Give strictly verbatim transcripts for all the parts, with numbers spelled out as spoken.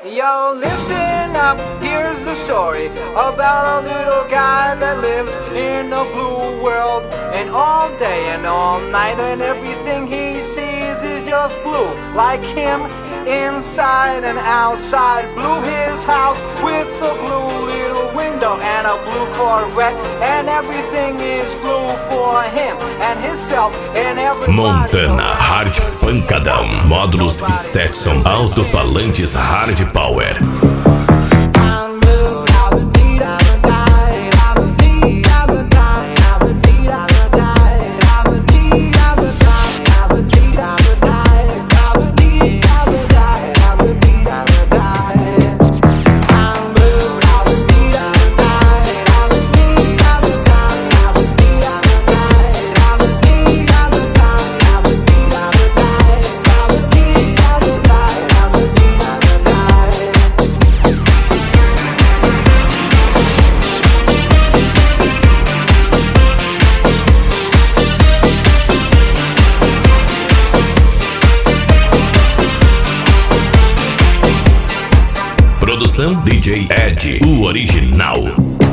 Yo, listen up, here's the story about a little guy that lives in a blue world. And all day and all night and everything he sees is just blue. Like him, inside and outside. Blue his house with a blue little window and a blue Corvette. And everything is blue for him and himself and everybody. Montana Hard Pancadão. Módulos Stetson. Alto-falantes Hard Power. Produção D J Ed, o original.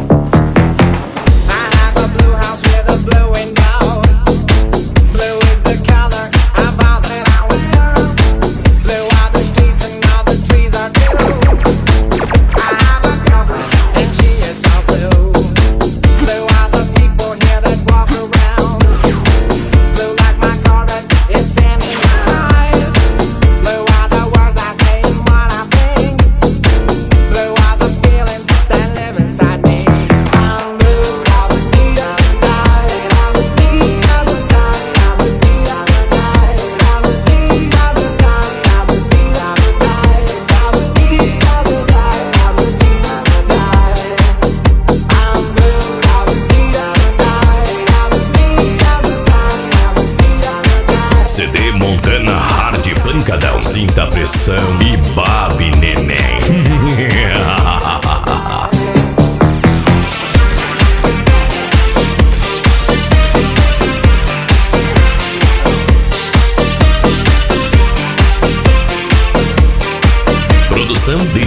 C D Montana Hard Pancadão. Sinta a pressão e babe, neném. Produção D